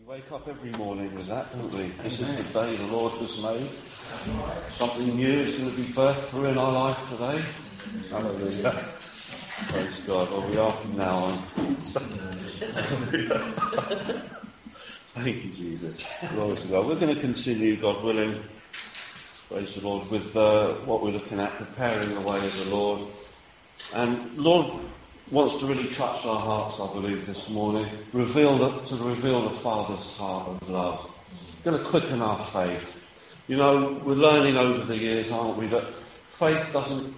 Wake up every morning with that, don't we? This is the day the Lord has made. Something new is going to be birthed through in our life today. Hallelujah. Praise God. Well, we are from now on. Thank you, Jesus. Glory to God. We're going to continue, God willing, praise the Lord, with what we're looking at, preparing the way of the Lord. And Lord wants to really touch our hearts, I believe, this morning, to reveal the Father's heart of love. It's going to quicken our faith. You know, we're learning over the years, aren't we, that faith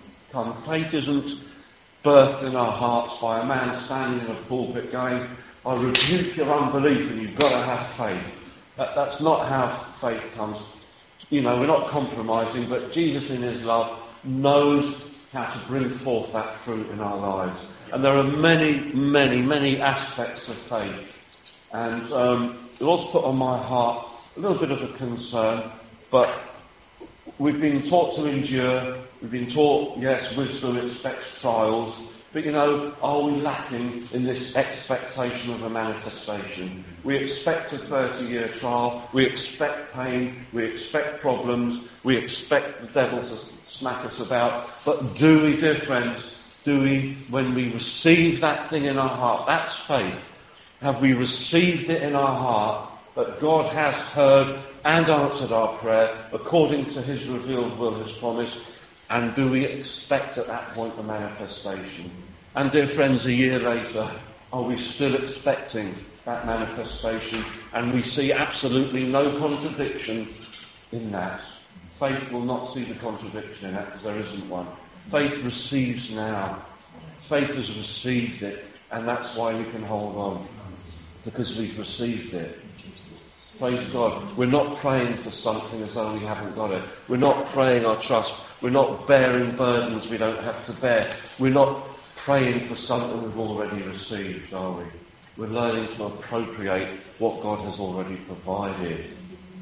isn't birthed in our hearts by a man standing in a pulpit going, I rebuke your unbelief and you've got to have faith. That's not how faith comes. You know, we're not compromising, but Jesus in his love knows how to bring forth that fruit in our lives. And there are many, many, many aspects of faith. And the Lord's put on my heart a little bit of a concern, but we've been taught to endure. We've been taught, yes, wisdom expects trials. But, you know, are we lacking in this expectation of a manifestation? We expect a 30-year trial. We expect pain. We expect problems. We expect the devil to smack us about. But do we, dear friends, when we receive that thing in our heart, that's faith, have we received it in our heart that God has heard and answered our prayer according to his revealed will, his promise, and do we expect at that point the manifestation? And dear friends, a year later, are we still expecting that manifestation? And we see absolutely no contradiction in that. Faith will not see the contradiction in that because there isn't one. Faith receives now. Faith has received it, and that's why we can hold on, because we've received it. Praise God. We're not praying for something as though we haven't got it. We're not praying our trust. We're not bearing burdens we don't have to bear. We're not praying for something we've already received, are we? We're learning to appropriate what God has already provided.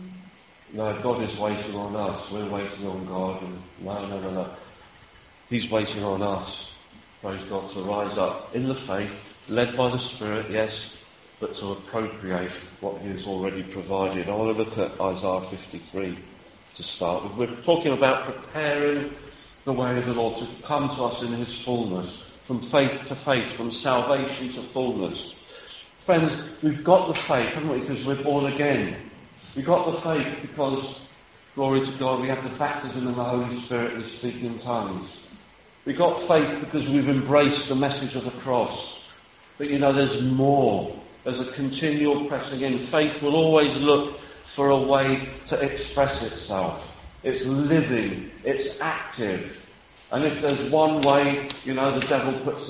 No, God is waiting on us. We're waiting on God. And no. He's waiting on us, praise God, to rise up in the faith, led by the Spirit, yes, but to appropriate what he has already provided. I want to look at Isaiah 53 to start with. We're talking about preparing the way of the Lord to come to us in his fullness, from faith to faith, from salvation to fullness. Friends, we've got the faith, haven't we, because we're born again. We've got the faith because, glory to God, we have the baptism in the Holy Spirit and speak in tongues. We got faith because we've embraced the message of the cross. But you know, there's more. There's a continual pressing in. Faith will always look for a way to express itself. It's living. It's active. And if there's one way, you know, the devil puts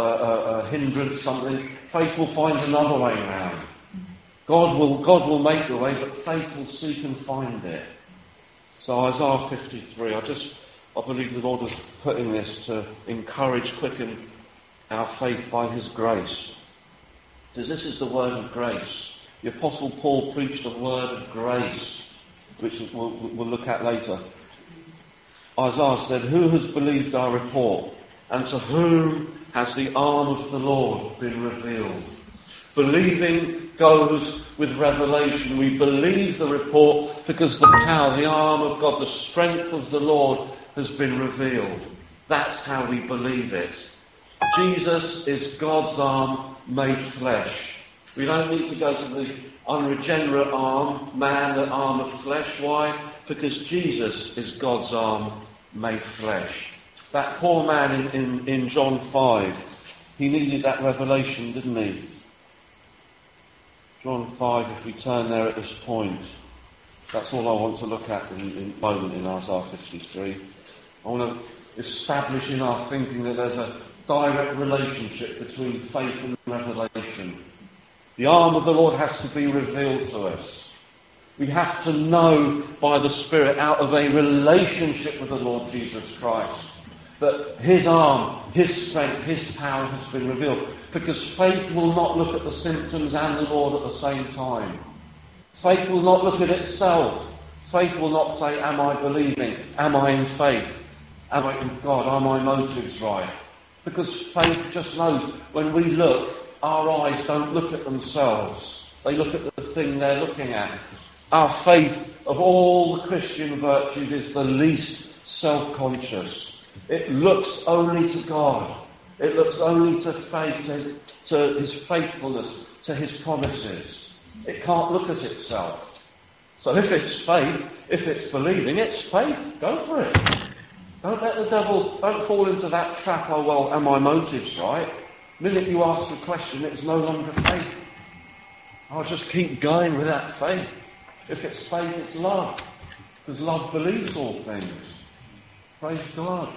a hindrance, something, faith will find another way around. God will make the way, but faith will seek and find it. So Isaiah 53, I believe the Lord is putting this to encourage, quicken our faith by his grace. Because this is the word of grace. The Apostle Paul preached a word of grace, which we'll look at later. Isaiah said, who has believed our report? And to whom has the arm of the Lord been revealed? Believing goes with revelation. We believe the report because the power, the arm of God, the strength of the Lord has been revealed. That's how we believe it. Jesus is God's arm made flesh. We don't need to go to the unregenerate arm, man, the arm of flesh. Why? Because Jesus is God's arm made flesh. That poor man in John 5, he needed that revelation, didn't he? John 5, if we turn there at this point, that's all I want to look at in a moment in Isaiah 53. I want to establish in our thinking that there's a direct relationship between faith and revelation. The arm of the Lord has to be revealed to us. We have to know by the Spirit, out of a relationship with the Lord Jesus Christ, that his arm, his strength, his power has been revealed. Because faith will not look at the symptoms and the Lord at the same time. Faith will not look at itself. Faith will not say, am I believing? Am I in faith? Am I in God? Are my motives right? Because faith just knows when we look, our eyes don't look at themselves. They look at the the thing they're looking at. Our faith, of all the Christian virtues, is the least self-conscious. It looks only to God. It looks only to faith, to His faithfulness, to His promises. It can't look at itself. So if it's faith, if it's believing, it's faith. Go for it. Don't let the devil, don't fall into that trap, oh well, are my motives right? The minute you ask the question, it's no longer faith. I'll just keep going with that faith. If it's faith, it's love. Because love believes all things. Praise God.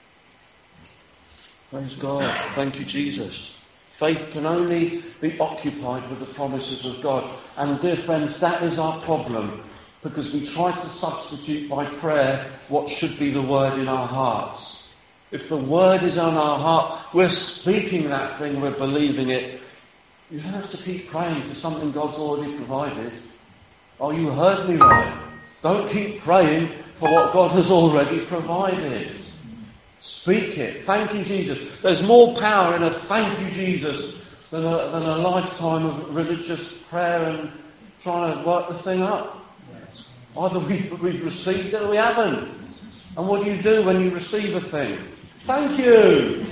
Praise God. Thank you, Jesus. Faith can only be occupied with the promises of God. And dear friends, that is our problem. Because we try to substitute by prayer what should be the word in our hearts. If the word is on our heart, we're speaking that thing, we're believing it. You don't have to keep praying for something God's already provided. Oh, you heard me right. Don't keep praying for what God has already provided. Speak it. Thank you, Jesus. There's more power in a thank you, Jesus, than a lifetime of religious prayer and trying to work the thing up. Either we've received it or we haven't. And what do you do when you receive a thing? Thank you!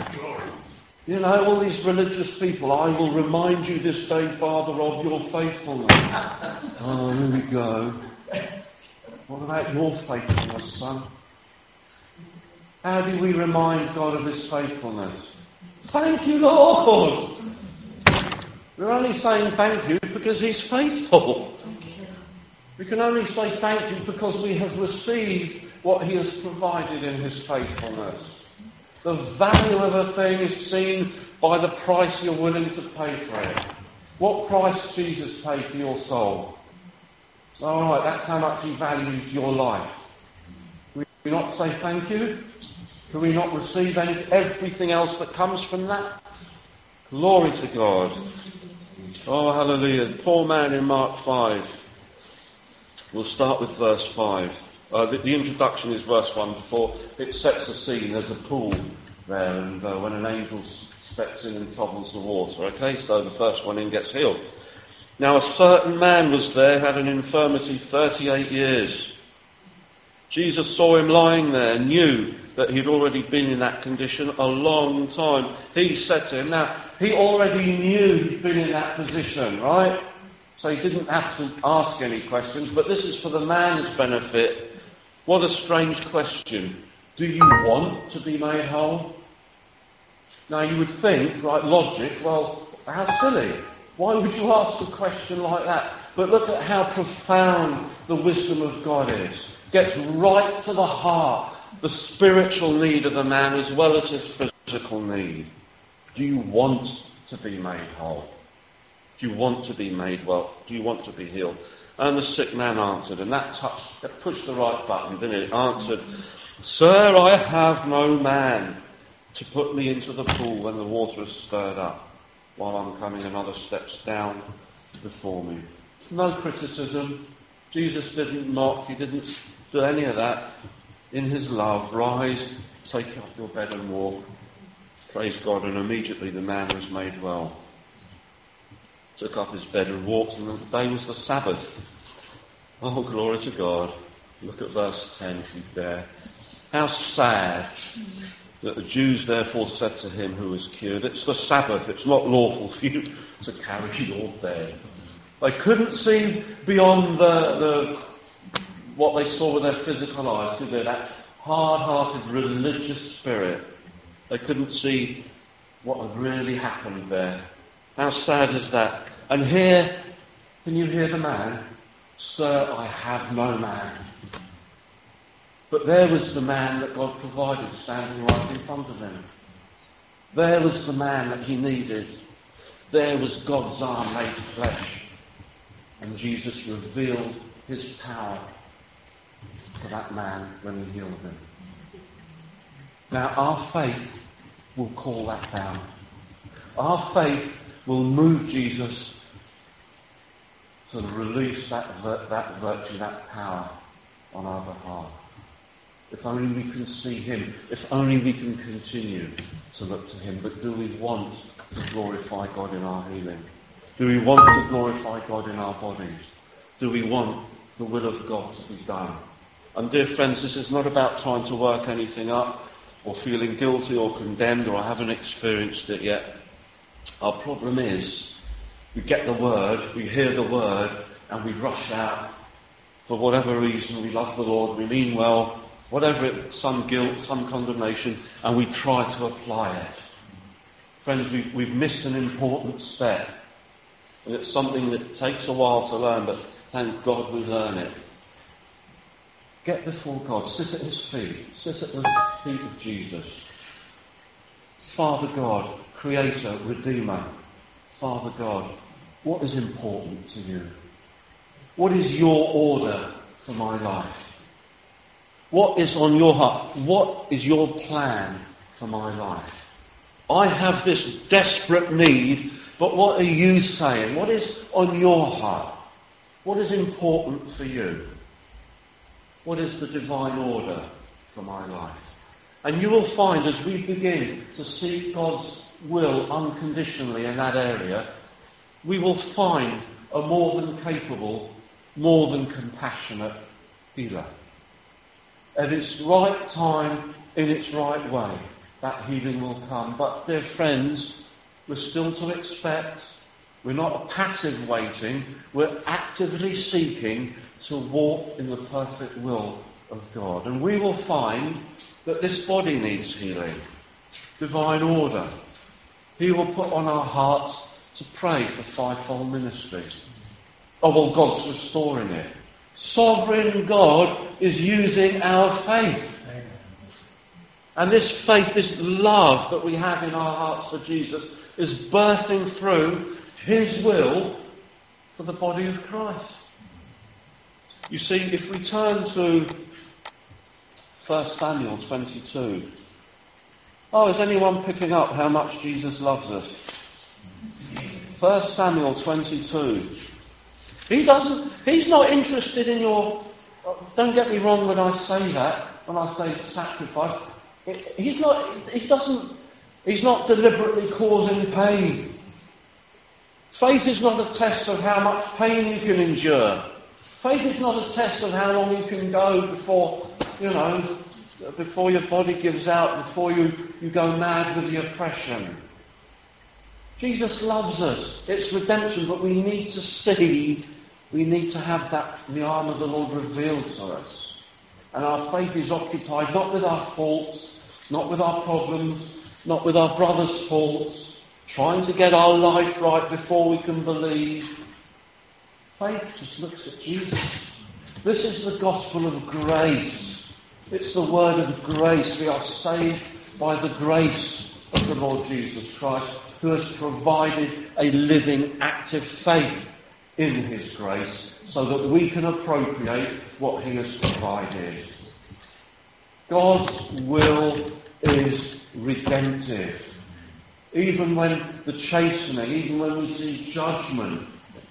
You know, all these religious people, I will remind you this day, Father, of your faithfulness. Oh, here we go. What about your faithfulness, son? How do we remind God of His faithfulness? Thank you, Lord! We're only saying thank you because He's faithful. We can only say thank you because we have received what He has provided in His faithfulness. The value of a thing is seen by the price you're willing to pay for it. What price Jesus paid for your soul? Alright, that's how much He values your life. Can we not say thank you? Can we not receive everything else that comes from that? Glory to God. Oh, hallelujah. The poor man in Mark 5. We'll start with verse 5. The introduction is verse 1 before it sets the scene. There's a pool there, and when an angel steps in and troubles the water. Okay, so the first one in gets healed. Now a certain man was there, had an infirmity 38 years. Jesus saw him lying there, knew that he'd already been in that condition a long time. He said to him, now, he already knew he'd been in that position, right? So he didn't have to ask any questions, but this is for the man's benefit. What a strange question. Do you want to be made whole? Now you would think, right, logic, well, how silly. Why would you ask a question like that? But look at how profound the wisdom of God is. Gets right to the heart, the spiritual need of the man as well as his physical need. Do you want to be made whole? Do you want to be made well? Do you want to be healed? And the sick man answered, and that pushed the right button, didn't it? Answered, Sir, I have no man to put me into the pool when the water is stirred up, while I'm coming another steps down before me. No criticism. Jesus didn't mock, He didn't do any of that. In His love, rise, take up your bed and walk. Praise God, and immediately the man was made well. Took up his bed and walked, and the day was the Sabbath. Oh, glory to God. Look at verse 10 if you dare. How sad that the Jews therefore said to him who was cured, it's the Sabbath, it's not lawful for you to carry your bed. They couldn't see beyond what they saw with their physical eyes, could they? That hard-hearted religious spirit. They couldn't see what had really happened there. How sad is that? And here, can you hear the man? Sir, I have no man. But there was the man that God provided standing right in front of him. There was the man that he needed. There was God's arm made flesh. And Jesus revealed His power to that man when He healed him. Now our faith will call that down. Our faith will move Jesus to release that virtue, that power on our behalf. If only we can see Him. If only we can continue to look to Him. But do we want to glorify God in our healing? Do we want to glorify God in our bodies? Do we want the will of God to be done? And dear friends, this is not about trying to work anything up or feeling guilty or condemned, or I haven't experienced it yet. Our problem is we get the word, we hear the word, and we rush out. For whatever reason, we love the Lord, we mean well, whatever it, some guilt, some condemnation, and we try to apply it. Friends, we've missed an important step. And it's something that takes a while to learn, but thank God we learn it. Get before God, sit at his feet, sit at the feet of Jesus. Father God, Creator, Redeemer, Father God, what is important to you? What is your order for my life? What is on your heart? What is your plan for my life? I have this desperate need, but what are you saying? What is on your heart? What is important for you? What is the divine order for my life? And you will find as we begin to seek God's will unconditionally in that area, we will find a more than capable, more than compassionate healer. At its right time, in its right way, that healing will come. But dear friends, we're still to expect. We're not passive waiting. We're actively seeking to walk in the perfect will of God. And we will find that this body needs healing. Divine order. He will put on our hearts to pray for fivefold ministry. Oh, well, God's restoring it. Sovereign God is using our faith. And this faith, this love that we have in our hearts for Jesus, is birthing through his will for the body of Christ. You see, if we turn to 1 Samuel 22. Oh, is anyone picking up how much Jesus loves us? 1 Samuel 22. He's not interested in your... Don't get me wrong when I say that, when I say sacrifice. He's not deliberately causing pain. Faith is not a test of how much pain you can endure. Faith is not a test of how long you can go before your body gives out, before you go mad with the oppression. Jesus loves us. It's redemption, but we need to see, we need to have the arm of the Lord revealed to us. And our faith is occupied not with our faults, not with our problems, not with our brother's faults, trying to get our life right before we can believe. Faith just looks at Jesus. This is the gospel of grace. It's the word of grace. We are saved by the grace of the Lord Jesus Christ, who has provided a living, active faith in his grace so that we can appropriate what he has provided. God's will is redemptive. Even when the chastening, even when we see judgment.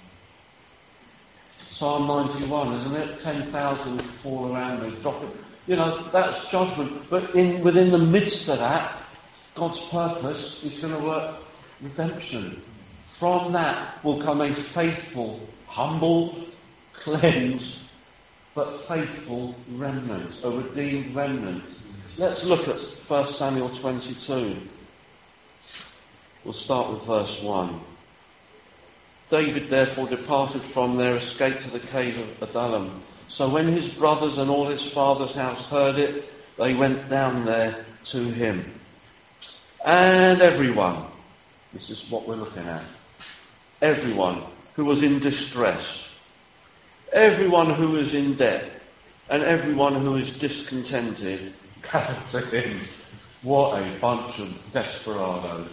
Psalm 91, isn't it? 10,000 fall around me, drop it. That's judgment. But within the midst of that, God's purpose is going to work redemption. From that will come a faithful, humble, cleansed, but faithful remnant, a redeemed remnant. Let's look at 1 Samuel 22. We'll start with verse 1. David therefore departed from there, escaped to the cave of Adullam. So when his brothers and all his father's house heard it, they went down there to him. And everyone, this is what we're looking at, everyone who was in distress, everyone who was in debt, and everyone who is discontented, gathered to him. What a bunch of desperados.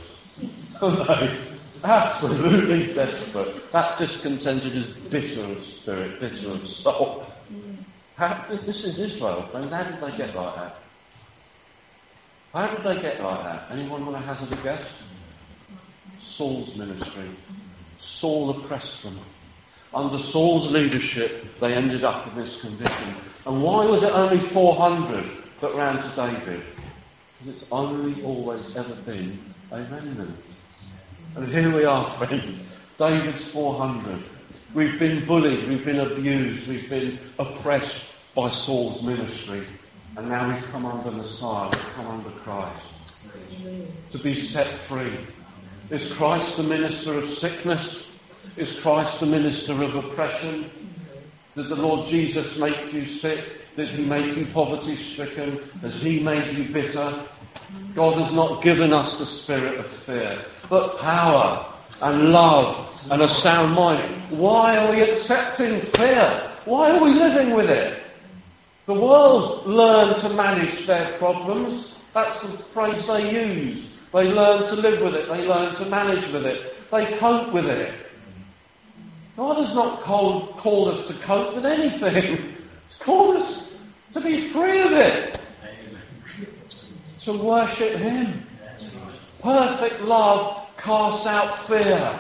Absolutely desperate. That discontented is bitter of spirit, bitter of soul. This is Israel, friends. How did they get like that? How did they get like that? Anyone want to hazard a guess? Saul's ministry. Saul oppressed them. Under Saul's leadership, they ended up in this condition. And why was it only 400 that ran to David? Because it's only always ever been a remnant. And here we are, friends. David's 400. We've been bullied, we've been abused, we've been oppressed by Saul's ministry. And now we've come under Messiah, we've come under Christ. To be set free. Is Christ the minister of sickness? Is Christ the minister of oppression? Did the Lord Jesus make you sick? Did he make you poverty-stricken? Has he made you bitter? God has not given us the spirit of fear, but power and love and a sound mind. Why are we accepting fear? Why are we living with it? The world learn to manage their problems. That's the phrase they use. They learn to live with it. They learn to manage with it. They cope with it. God has not called us to cope with anything. He's called us to be free of it. To worship him. Perfect love casts out fear.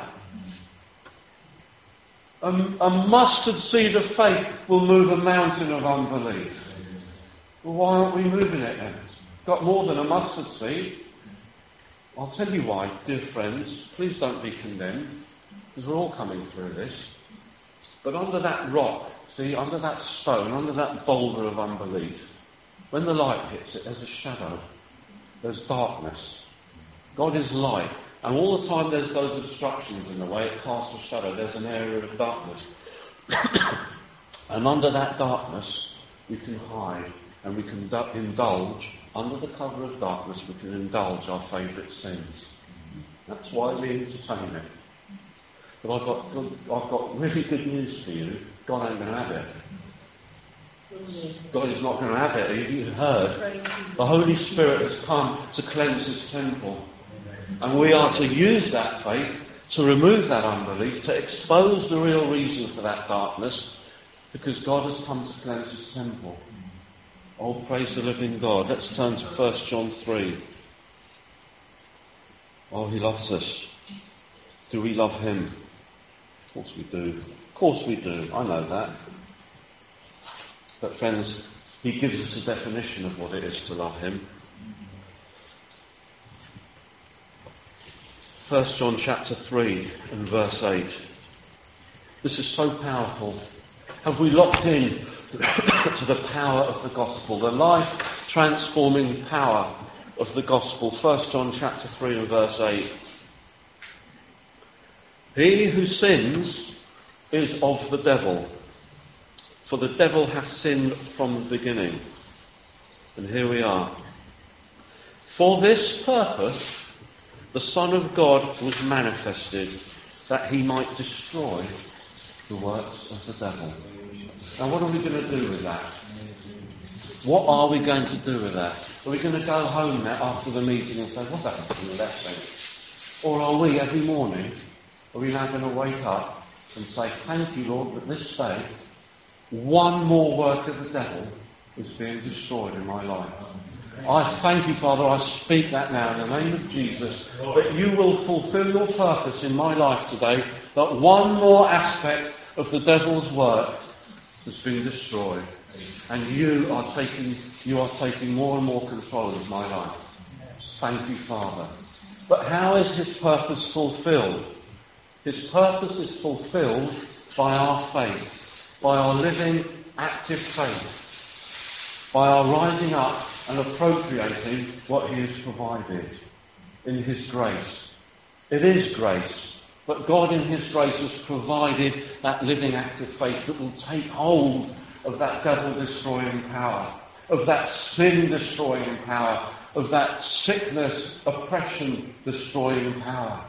A mustard seed of faith will move a mountain of unbelief. Well, why aren't we moving it then? It's got more than a mustard seed. I'll tell you why, dear friends. Please don't be condemned, because we're all coming through this. But under that rock, see, under that stone, under that boulder of unbelief, when the light hits it, there's a shadow. There's darkness. God is light. And all the time there's those obstructions in the way, it casts a shadow. There's an area of darkness. And under that darkness, we can hide and we can indulge. Under the cover of darkness, we can indulge our favourite sins. That's why we entertain it. But I've got really good news for you. God ain't going to have it. God is not going to have it. You've heard. The Holy Spirit has come to cleanse his temple. And we are to use that faith to remove that unbelief, to expose the real reason for that darkness, because God has come to cleanse his temple. Oh, praise the living God. Let's turn to 1 John 3. Oh, he loves us. Do we love him? Of course we do. Of course we do. I know that. But friends, he gives us a definition of what it is to love him. 1 John chapter 3 and verse 8. This is so powerful. Have we locked in to the power of the gospel, the life-transforming power of the gospel? 1 John chapter 3 and verse 8. He who sins is of the devil, for the devil has sinned from the beginning. And here we are. For this purpose the Son of God was manifested, that he might destroy the works of the devil. Now what are we going to do with that? What are we going to do with that? Are we going to go home now after the meeting and say, what happened to the left thing? Or are we, every morning, are we now going to wake up and say, thank you, Lord, that this day, one more work of the devil is being destroyed in my life. I thank you, Father, I speak that now in the name of Jesus, that you will fulfill your purpose in my life today, that one more aspect of the devil's work has been destroyed. And you are taking more and more control of my life. Thank you, Father. But how is his purpose fulfilled? His purpose is fulfilled by our faith, by our living, active faith, by our rising up and appropriating what he has provided in his grace. It is grace, but God in his grace has provided that living active faith that will take hold of that devil-destroying power, of that sin-destroying power, of that sickness, oppression-destroying power.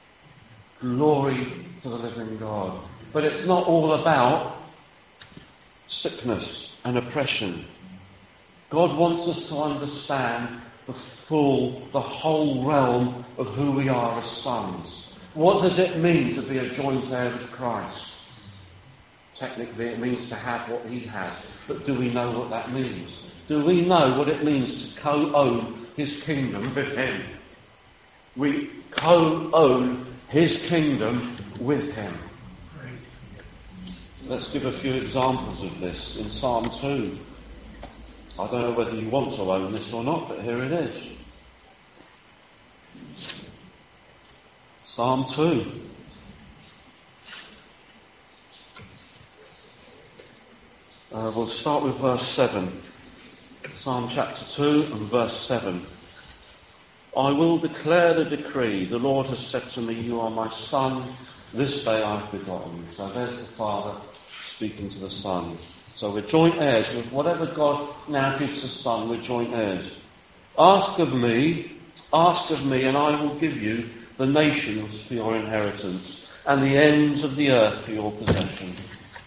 Glory to the living God. But it's not all about sickness and oppression. God wants us to understand the whole realm of who we are as sons. What does it mean to be a joint heir with Christ? Technically it means to have what he has, but do we know what that means? Do we know what it means to co-own his kingdom with him? We co-own his kingdom with him. Let's give a few examples of this in Psalm 2. I don't know whether you want to own this or not, but here it is. Psalm 2. We'll start with verse 7. Psalm chapter 2 and verse 7. I will declare the decree. The Lord has said to me, you are my son. This day I have begotten you. So there's the Father speaking to the Son. So we're joint heirs. With whatever God now gives the Son, we're joint heirs. Ask of me, and I will give you the nations for your inheritance, and the ends of the earth for your possession.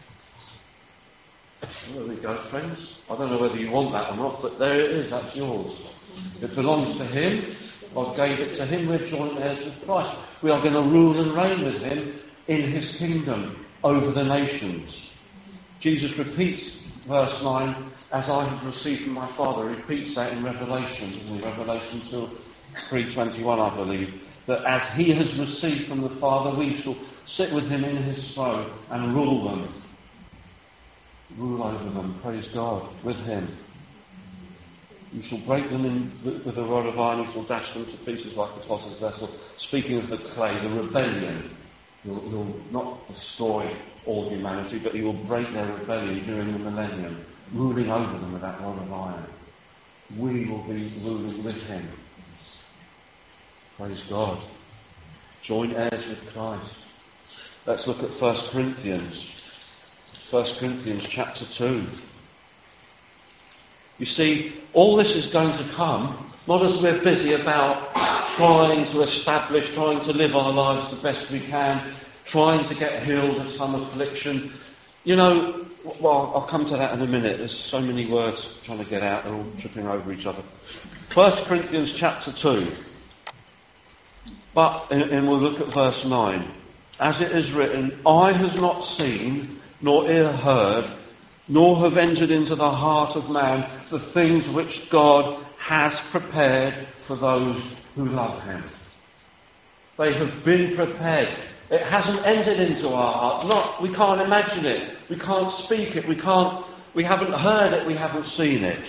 There we go, friends. I don't know whether you want that or not, but there it is. That's yours. It belongs to Him. God gave it to Him. We're joint heirs with Christ. We are going to rule and reign with Him in His kingdom over the nations. Jesus repeats verse 9, as I have received from my Father. He repeats that in Revelation 3:21, I believe. That as He has received from the Father, we shall sit with Him in His throne and rule them. Rule over them, praise God, with Him. You shall break them with a rod of iron, you shall dash them to pieces like a potter's vessel. Speaking of the clay, the rebellion, He'll not destroy all humanity, but He will break their rebellion during the millennium, ruling over them with that rod of iron. We will be ruling with Him. Praise God. Joint heirs with Christ. Let's look at 1 Corinthians. 1 Corinthians chapter 2. You see, all this is going to come, not as we're busy about trying to establish, trying to live our lives the best we can, trying to get healed of some affliction. You know, well, I'll come to that in a minute. There's so many words trying to get out, they're all tripping over each other. 1 Corinthians chapter 2. And we'll look at verse 9. As it is written, eye has not seen, nor ear heard, nor have entered into the heart of man the things which God has prepared for those who love Him. They have been prepared. It hasn't entered into our heart. We can't imagine it. We can't speak it. We haven't heard it. We haven't seen it.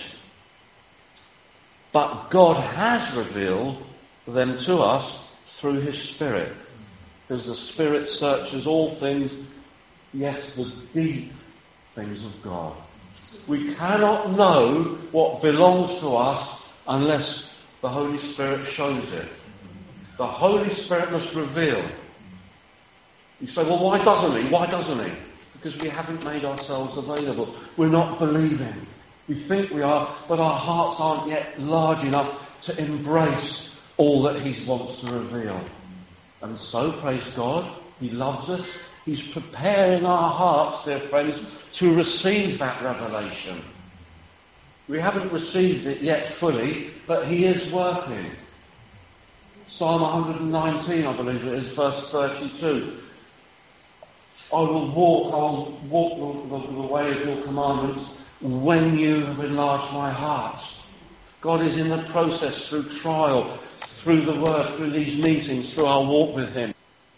But God has revealed them to us through His Spirit. Because the Spirit searches all things, yes, the deep things of God. We cannot know what belongs to us unless the Holy Spirit shows it. The Holy Spirit must reveal. You say, well, why doesn't He? Why doesn't He? Because we haven't made ourselves available. We're not believing. We think we are, but our hearts aren't yet large enough to embrace all that He wants to reveal. And so, praise God, He loves us. He's preparing our hearts, dear friends, to receive that revelation. We haven't received it yet fully, but He is working. Psalm 119, I believe it is, verse 32. I will walk the way of your commandments when you have enlarged my heart. God is in the process through trial, through the Word, through these meetings, through our walk with Him.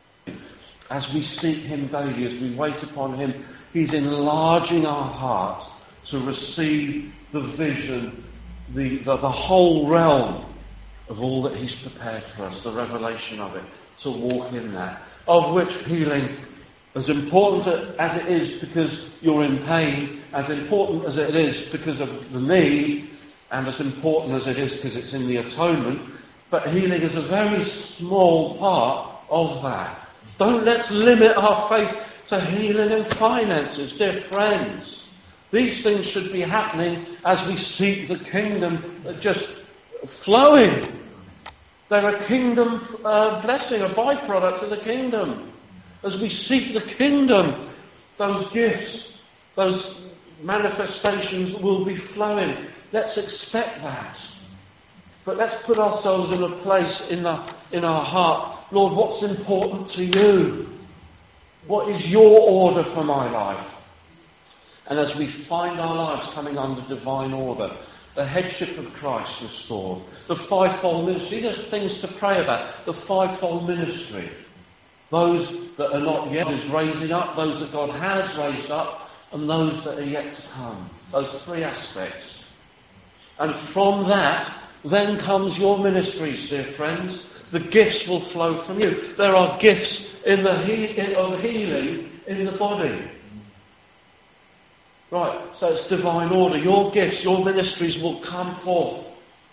As we seek Him daily, as we wait upon Him, He's enlarging our hearts to receive the vision, the whole realm of all that He's prepared for us, the revelation of it, to walk in that. Of which healing, as important as it is because you're in pain, as important as it is because of the need, and as important as it is because it's in the atonement, but healing is a very small part of that. Don't let's limit our faith to healing and finances, dear friends. These things should be happening as we seek the kingdom, just flowing. They're a kingdom blessing, a byproduct of the kingdom. As we seek the kingdom, those gifts, those manifestations will be flowing. Let's expect that. But let's put ourselves in a place in our heart. Lord, what's important to you? What is your order for my life? And as we find our lives coming under divine order, the headship of Christ restored, the fivefold ministry, there's things to pray about. The fivefold ministry. Those that are not yet is raising up, those that God has raised up, and those that are yet to come. Those three aspects. And from that, then comes your ministries, dear friends. The gifts will flow from you. There are gifts of healing in the body. Right, so it's divine order. Your gifts, your ministries will come forth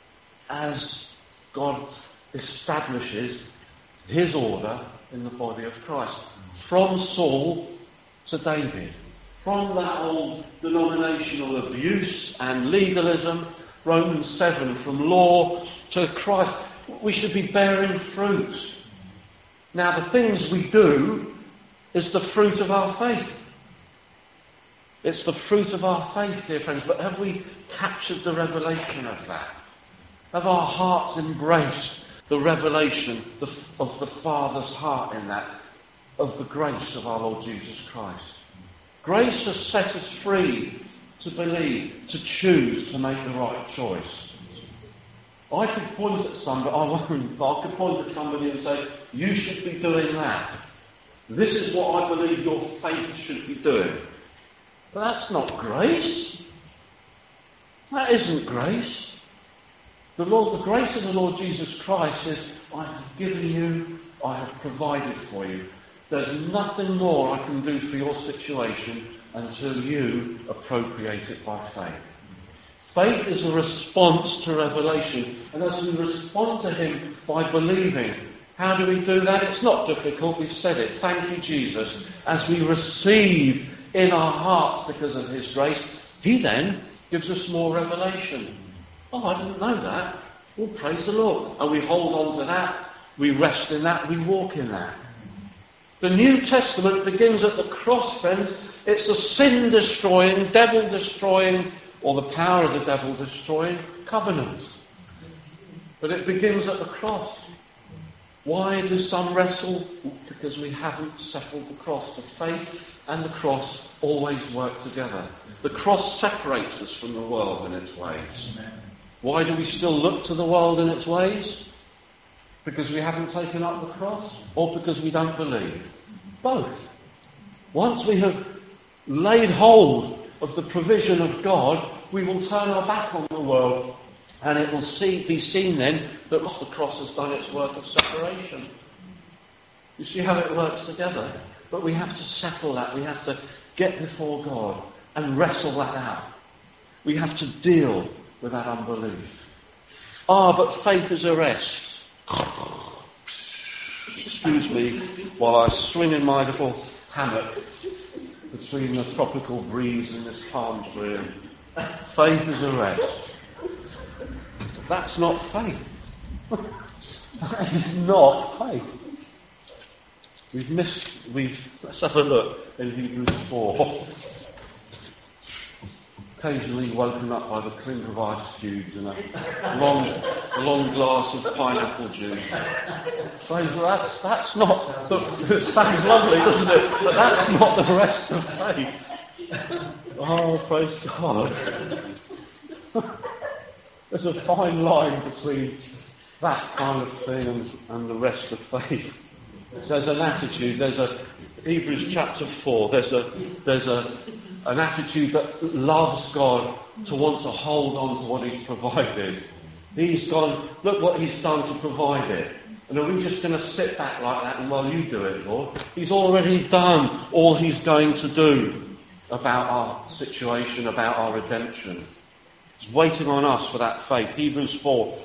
as God establishes his order in the body of Christ. From Saul to David. From that old denominational abuse and legalism, Romans 7, from law to Christ. We should be bearing fruit. Now the things we do is the fruit of our faith. It's the fruit of our faith, dear friends, but have we captured the revelation of that? Have our hearts embraced the revelation of the Father's heart in that, of the grace of our Lord Jesus Christ? Grace has set us free to believe, to choose, to make the right choice. I could point at somebody, I could point at somebody and say, you should be doing that. This is what I believe your faith should be doing. But that's not grace. That isn't grace. The grace of the Lord Jesus Christ is, I have given you, I have provided for you. There's nothing more I can do for your situation until you appropriate it by faith. Faith is a response to revelation. And as we respond to him by believing, how do we do that? It's not difficult, we've said it. Thank you, Jesus. As we receive in our hearts because of his grace, he then gives us more revelation. Oh, I didn't know that. Well, praise the Lord. And we hold on to that, we rest in that, we walk in that. The New Testament begins at the cross, friends. It's a sin-destroying, devil-destroying, or the power of the devil-destroying covenant. But it begins at the cross. Why do some wrestle? Because we haven't settled the cross. The faith and the cross always work together. The cross separates us from the world and its ways. Why do we still look to the world and its ways? Because we haven't taken up the cross? Or because we don't believe? Both. Once we have laid hold of the provision of God, we will turn our back on the world, and it will be seen then that the cross has done its work of separation. You see how it works together? But we have to settle that. We have to get before God and wrestle that out. We have to deal with that unbelief. But faith is a rest. Excuse me while I swing in my little hammock between the tropical breeze and this palm tree. Faith is a rest. That's not faith. That is not faith. Let's have a look in Hebrews 4. Occasionally woken up by the clink of ice cubes and a long glass of pineapple juice. That's not. It sounds lovely, doesn't it? But that's not the rest of faith. Oh, praise God. There's a fine line between that kind of thing and the rest of faith. There's an attitude. Hebrews chapter 4. There's an attitude that loves God, to want to hold on to what he's provided. He's gone, look what he's done to provide it. And are we just going to sit back like that and, well, you do it, Lord? He's already done all he's going to do about our situation, about our redemption. He's waiting on us for that faith. Hebrews 4.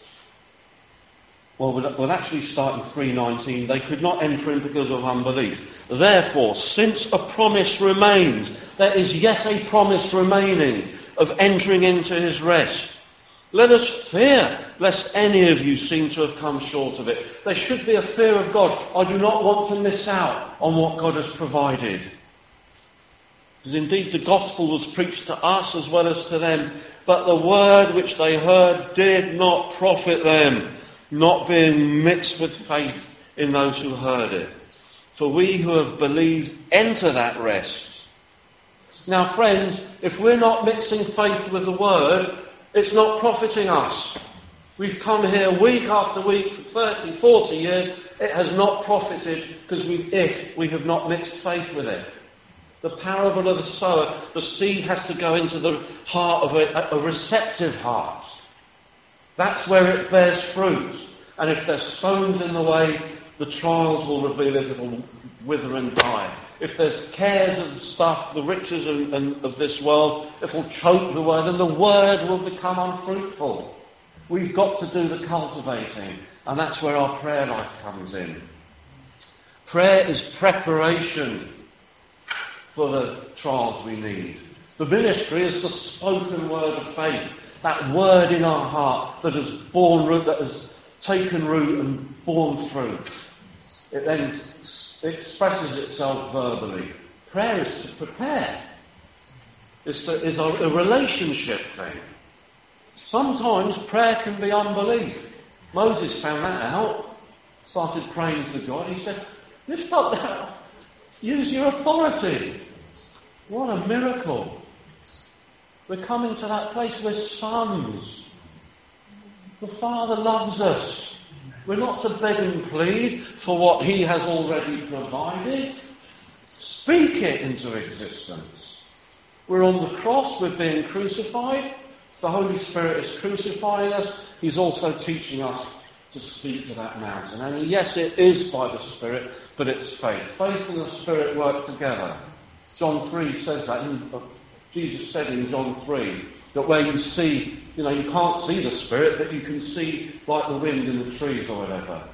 Well, we'll actually start in 3:19. They could not enter in because of unbelief. Therefore, since a promise remains, there is yet a promise remaining of entering into his rest. Let us fear lest any of you seem to have come short of it. There should be a fear of God. I do not want to miss out on what God has provided. Because indeed the gospel was preached to us as well as to them, but the word which they heard did not profit them, not being mixed with faith in those who heard it. For we who have believed enter that rest. Now friends, if we're not mixing faith with the word, it's not profiting us. We've come here week after week for 30, 40 years. It has not profited because if we have not mixed faith with it. The parable of the sower, the seed has to go into the heart of a receptive heart. That's where it bears fruit. And if there's stones in the way, the trials will reveal it will wither and die. if there's cares and stuff, the riches of this world, it will choke the word and the word will become unfruitful. We've got to do the cultivating, and that's where our prayer life comes in. Prayer is preparation for the trials we need. The ministry is the spoken word of faith, that word in our heart that has borne root, that has taken root and borne fruit. It then expresses itself verbally. Prayer is to prepare. It's a relationship thing. Sometimes prayer can be unbelief. Moses found that out. Started praying to God. He said, lift up that. Use your authority. What a miracle. We're coming to that place where sons. The Father loves us. We're not to beg and plead for what He has already provided. Speak it into existence. We're on the cross, we're being crucified. The Holy Spirit is crucifying us. He's also teaching us to speak to that mountain. And yes, it is by the Spirit, but it's faith. Faith and the Spirit work together. John 3 says that. Jesus said in John 3 that where you see, you can't see the Spirit, but you can see like the wind in the trees or whatever.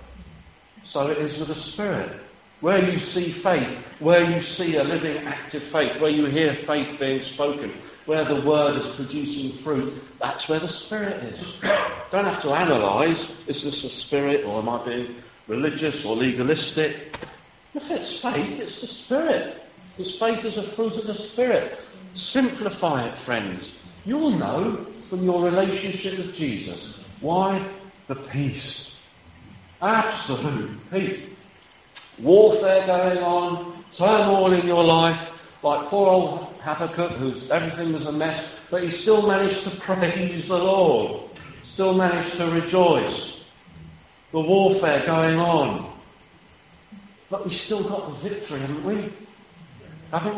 So it is with the Spirit. Where you see faith, where you see a living, active faith, where you hear faith being spoken, where the word is producing fruit, that's where the Spirit is. Don't have to analyse, is this the Spirit, or am I being religious or legalistic? If it's faith, it's the Spirit. Because faith is a fruit of the Spirit. Simplify it, friends. You'll know from your relationship with Jesus. Why? The peace. Absolute peace. Warfare going on, turmoil in your life, like poor old Habakkuk, everything was a mess, but he still managed to praise the Lord, still managed to rejoice. The warfare going on. But we still got the victory, haven't we? Haven't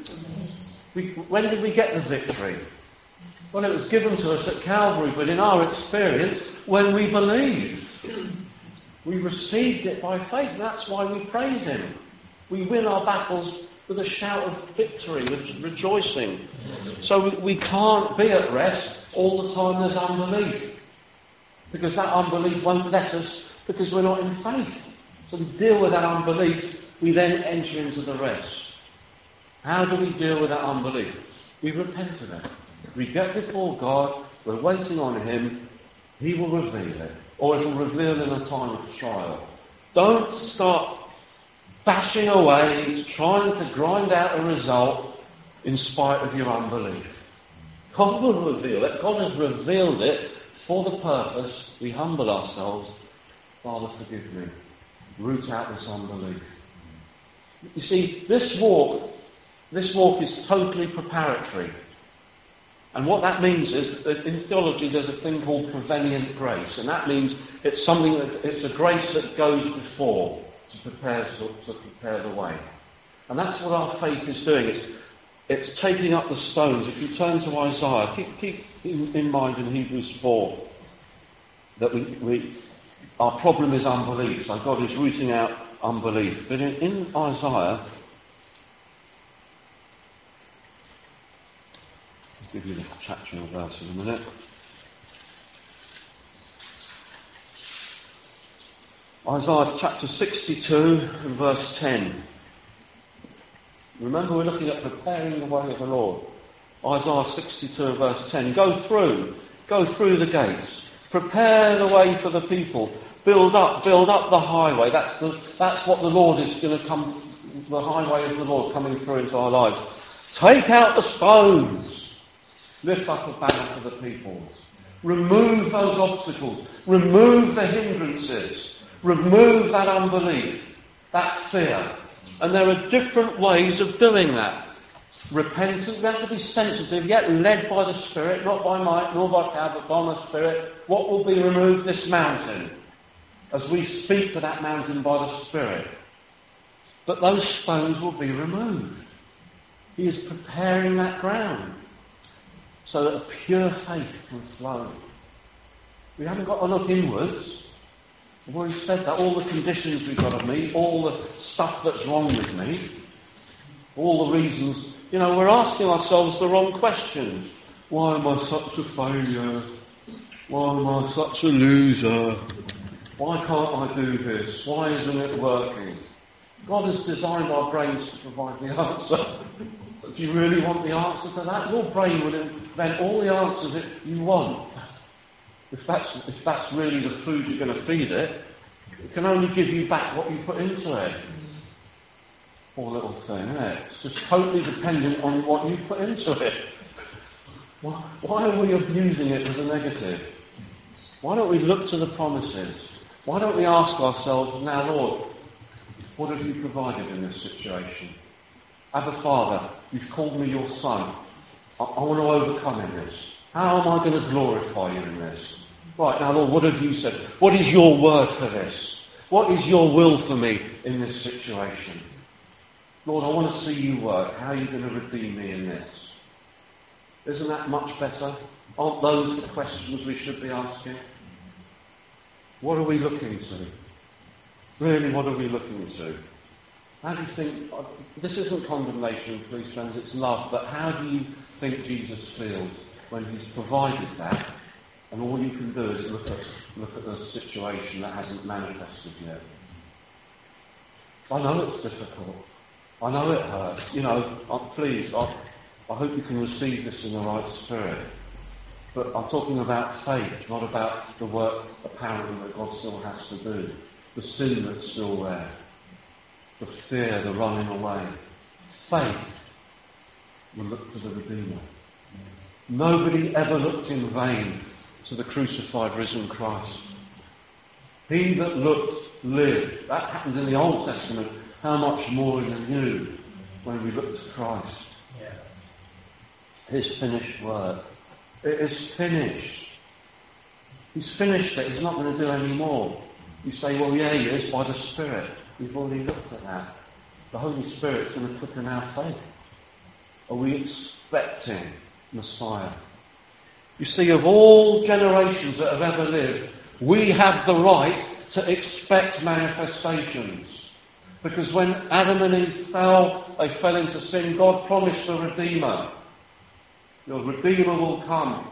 we? When did we get the victory? Well, it was given to us at Calvary, but in our experience, when we believed. We received it by faith, and that's why we praise Him. We win our battles with a shout of victory, with rejoicing. So we can't be at rest all the time there's unbelief. Because that unbelief won't let us, because we're not in faith. So we deal with that unbelief, we then enter into the rest. How do we deal with that unbelief? We repent of it. We get before God, we're waiting on Him, He will reveal it. Or it will reveal in a time of trial. Don't start bashing away, trying to grind out a result in spite of your unbelief. God will reveal it. God has revealed it for the purpose. We humble ourselves. Father, forgive me. Root out this unbelief. You see, this walk is totally preparatory. And what that means is that in theology there's a thing called prevenient grace, and that means it's a grace that goes before to prepare the way. And that's what our faith is doing. It's taking up the stones. If you turn to Isaiah, keep in mind in Hebrews 4 that our problem is unbelief. So God is rooting out unbelief. But in Isaiah, I'll give you the chapter and verse in a minute. Isaiah chapter 62 and verse 10. Remember, we're looking at preparing the way of the Lord. Isaiah 62 and verse 10. Go through the gates. Prepare the way for the people. Build up the highway. That's what the Lord is going to come, the highway of the Lord coming through into our lives. Take out the stones. Lift up a banner for the peoples. Remove those obstacles. Remove the hindrances. Remove that unbelief, that fear. And there are different ways of doing that. Repentance, we have to be sensitive, yet led by the Spirit, not by might nor by power, but by the Spirit. What will be removed? This mountain. As we speak to that mountain by the Spirit. But those stones will be removed. He is preparing that ground so that a pure faith can flow. We haven't got to look inwards. I've already said that. All the conditions we've got to meet, all the stuff that's wrong with me. All the reasons, we're asking ourselves the wrong questions. Why am I such a failure? Why am I such a loser? Why can't I do this? Why isn't it working? God has designed our brains to provide the answer. Do you really want the answer to that? Your brain will invent all the answers that you want. If that's really the food you're going to feed it, it can only give you back what you put into it. Poor little thing, isn't it? It's just totally dependent on what you put into it. Why are we abusing it as a negative? Why don't we look to the promises? Why don't we ask ourselves, now Lord, what have you provided in this situation? Abba Father, you've called me your son. I want to overcome in this. How am I going to glorify you in this? Right, now Lord, what have you said? What is your word for this? What is your will for me in this situation? Lord, I want to see you work. How are you going to redeem me in this? Isn't that much better? Aren't those the questions we should be asking? What are we looking to? Really, what are we looking to? How do you think... This isn't condemnation, please friends, it's love. But how do you think Jesus feels when he's provided that, and all you can do is look at the situation that hasn't manifested yet? I know it's difficult. I know it hurts. Please, I hope you can receive this in the right spirit. But I'm talking about faith, not about the work, apparently, that God still has to do. The sin that's still there. The fear, the running away. Faith will look to the Redeemer. Nobody ever looked in vain to the crucified, risen Christ. He that looked lived. That happened in the Old Testament. How much more in the New when we look to Christ? Yeah. His finished work. It is finished. He's finished it. He's not going to do any more. You say, well, yeah, he is by the Spirit. We've already looked at that. The Holy Spirit's going to quicken our faith. Are we expecting Messiah? You see, of all generations that have ever lived, we have the right to expect manifestations. Because when Adam and Eve fell, they fell into sin. God promised a Redeemer. Your Redeemer will come.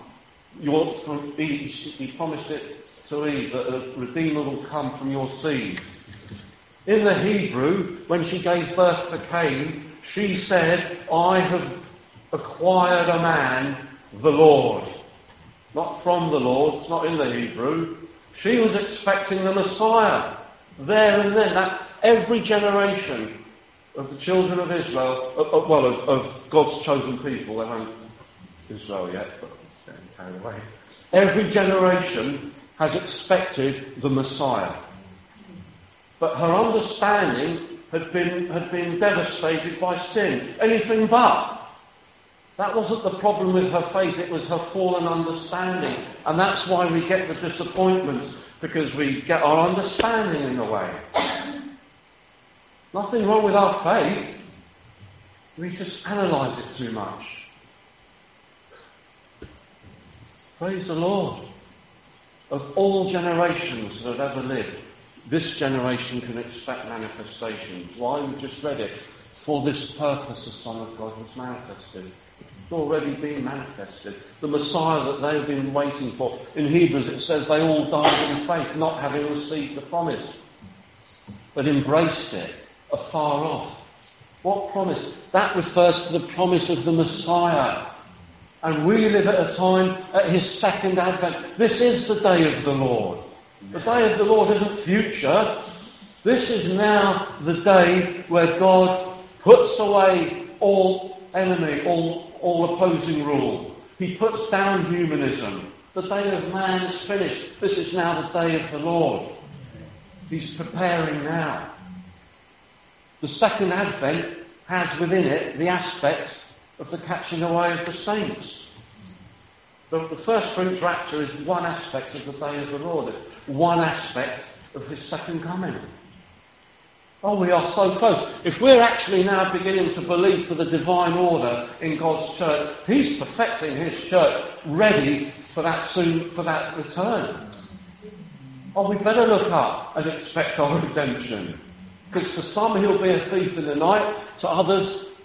He promised it to Eve, that a Redeemer will come from your seed. In the Hebrew, when she gave birth to Cain, she said, I have acquired a man, the Lord. Not from the Lord, it's not in the Hebrew. She was expecting the Messiah. There and then, that every generation of the children of Israel, of God's chosen people, they haven't Israel yet, but getting carried away. Every generation has expected the Messiah. But her understanding had been devastated by sin. Anything but. That wasn't the problem with her faith, it was her fallen understanding. And that's why we get the disappointments, because we get our understanding in the way. Nothing wrong with our faith. We just analyse it too much. Praise the Lord. Of all generations that have ever lived, this generation can expect manifestations. Why? We just read it. For this purpose the Son of God was manifested. It's already been manifested. The Messiah that they've been waiting for. In Hebrews it says they all died in faith, not having received the promise, but embraced it afar off. What promise? That refers to the promise of the Messiah. And we live at a time, at his second advent. This is the day of the Lord. The day of the Lord isn't future. This is now the day where God puts away all enemy, all opposing rule. He puts down humanism. The day of man is finished. This is now the day of the Lord. He's preparing now. The second advent has within it the aspect of the catching away of the saints. The first fruits rapture is one aspect of the day of the Lord, one aspect of his second coming. Oh, we are so close. If we're actually now beginning to believe for the divine order in God's church, he's perfecting his church, ready for that return. Oh, we better look up and expect our redemption. Because to some he'll be a thief in the night, to others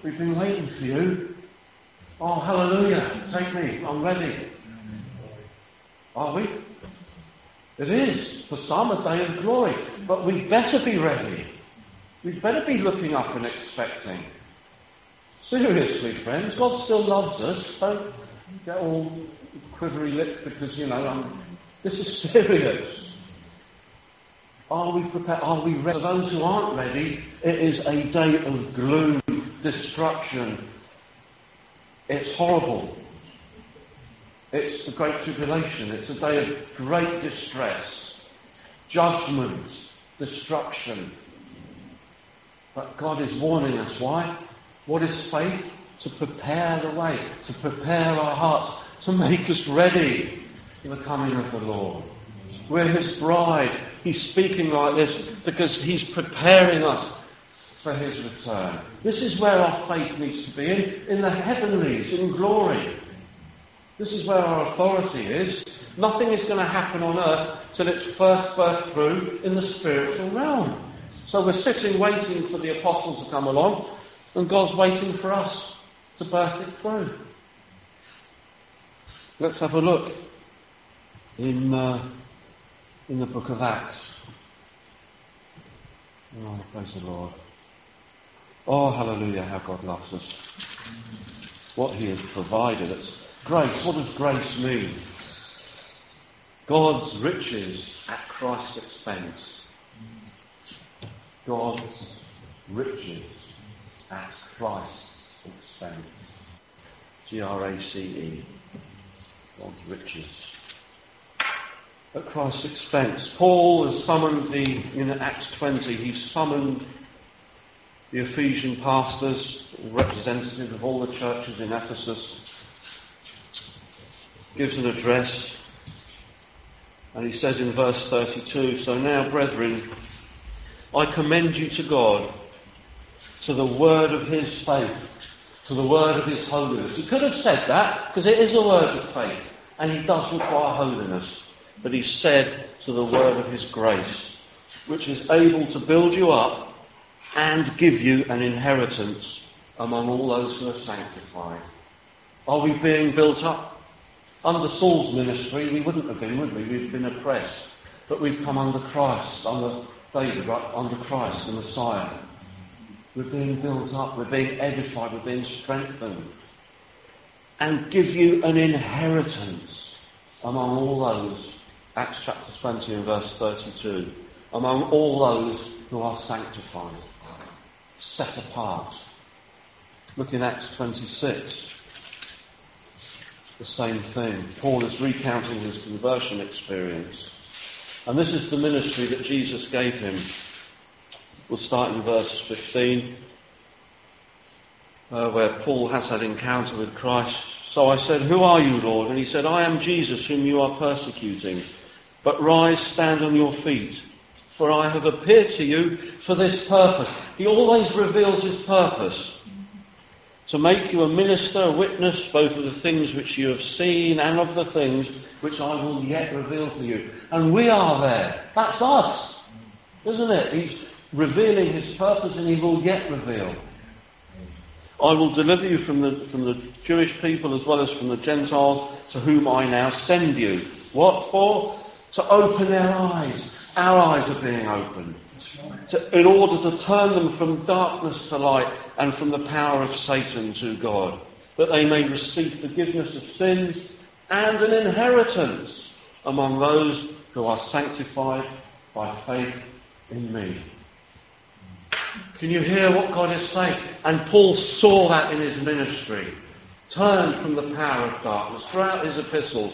we've been waiting for you. Oh, hallelujah, take me, I'm ready. Are we? It is, for some, a day of glory. But we'd better be ready. We'd better be looking up and expecting. Seriously, friends, God still loves us. Don't get all quivery lipped because, this is serious. Are we prepared? Are we ready? For those who aren't ready, it is a day of gloom, destruction. It's horrible. It's the Great Tribulation. It's a day of great distress, judgment, destruction. But God is warning us. Why? What is faith? To prepare the way, to prepare our hearts, to make us ready for the coming of the Lord. We're His bride. He's speaking like this because He's preparing us for His return. This is where our faith needs to be, in the heavenlies, in glory. This is where our authority is. Nothing is going to happen on earth till it's first birthed through in the spiritual realm. So we're sitting waiting for the apostles to come along, and God's waiting for us to birth it through. Let's have a look in the book of Acts. Oh, praise the Lord. Oh, hallelujah, how God loves us. What He has provided us. Grace, what does grace mean? God's riches at Christ's expense. God's riches at Christ's expense. Grace. God's riches. At Christ's expense. Paul has summoned in Acts 20, he's summoned the Ephesian pastors, representative of all the churches in Ephesus, gives an address, and he says in verse 32, "So now, brethren, I commend you to God, to the word of His faith, to the word of His holiness." He could have said that, because it is a word of faith, and He does require holiness. But He said, to the word of His grace, which is able to build you up and give you an inheritance among all those who are sanctified. Are we being built up? Under Saul's ministry, we wouldn't have been, would we? We'd been oppressed. But we've come under Christ, under David, right? Under Christ, the Messiah. We're being built up, we're being edified, we're being strengthened. And give you an inheritance among all those, Acts chapter 20 and verse 32, among all those who are sanctified, set apart. Look in Acts 26. The same thing. Paul is recounting his conversion experience. And this is the ministry that Jesus gave him. We'll start in verse 15, where Paul has that encounter with Christ. "So I said, 'Who are you, Lord?' And He said, 'I am Jesus whom you are persecuting. But rise, stand on your feet, for I have appeared to you for this purpose.'" He always reveals His purpose. "To make you a minister, a witness, both of the things which you have seen and of the things which I will yet reveal to you." And we are there. That's us, isn't it? He's revealing His purpose, and He will yet reveal. "I will deliver you from the Jewish people as well as from the Gentiles, to whom I now send you." What for? To open their eyes. Our eyes are being opened. In order to turn them from darkness to light and from the power of Satan to God, that they may receive forgiveness of sins and an inheritance among those who are sanctified by faith in me. Can you hear what God is saying? And Paul saw that in his ministry. Turned from the power of darkness. Throughout his epistles,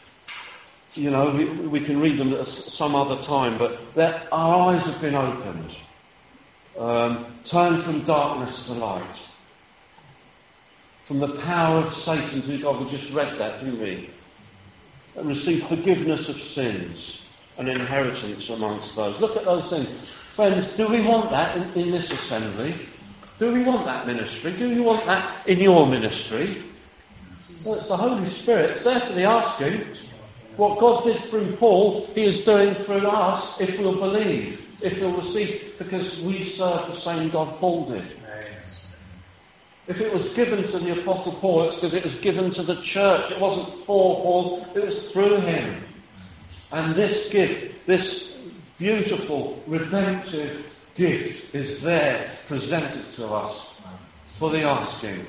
we can read them at some other time, but our eyes have been opened. Turned from darkness to light. From the power of Satan to God. We just read that, didn't we? And receive forgiveness of sins, an inheritance amongst those. Look at those things. Friends, do we want that in this assembly? Do we want that ministry? Do you want that in your ministry? Well, it's the Holy Spirit. It's there for the asking. What God did through Paul, He is doing through us if we'll believe, if we'll receive, because we serve the same God Paul did. If it was given to the Apostle Paul, it's because it was given to the church. It wasn't for Paul, it was through him. And this gift, this beautiful, redemptive gift is there, presented to us for the asking.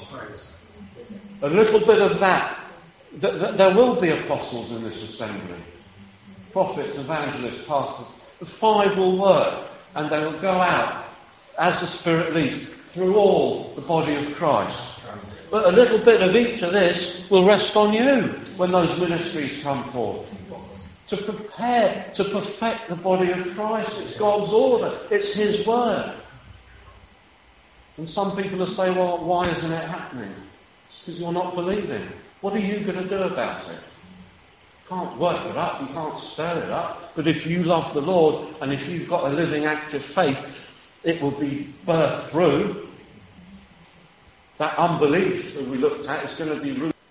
A little bit of that. There will be apostles in this assembly. Prophets, evangelists, pastors. The 5 will work, and they will go out as the Spirit leads through all the body of Christ. But a little bit of each of this will rest on you when those ministries come forth. To prepare, to perfect the body of Christ. It's God's order. It's His word. And some people will say, well, why isn't it happening? It's because you're not believing. What are you going to do about it? You can't work it up. You can't stir it up. But if you love the Lord, and if you've got a living, active faith, it will be birthed through. That unbelief that we looked at is going to be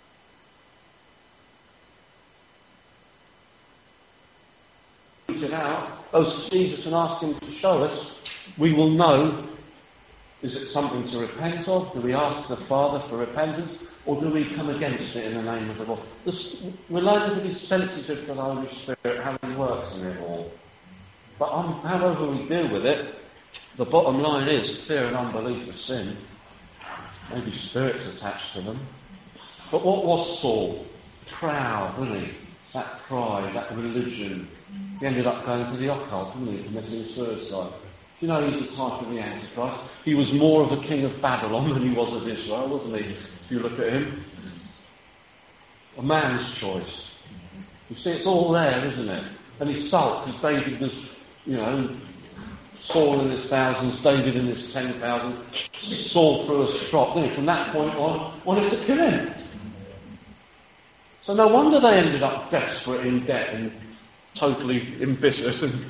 rooted out. As Jesus and ask Him to show us, we will know, is it something to repent of? Do we ask the Father for repentance? Or do we come against it in the name of the Lord? We're learning to be sensitive to the Holy Spirit, how He works in it all. But however we deal with it, the bottom line is fear and unbelief of sin. Maybe spirits attached to them. But what was Saul? Proud, wasn't he? That pride, that religion. He ended up going to the occult, didn't he? Committing suicide. You know, he's the type of the Antichrist. He was more of a king of Babylon than he was of Israel, wasn't he? If you look at him. A man's choice. You see, it's all there, isn't it? And he sulked, because David was, Saul in his thousands, David in his 10,000. Saul threw a strop, didn't he? From that point on, wanted to kill him. So no wonder they ended up desperate, in debt, and totally embittered. And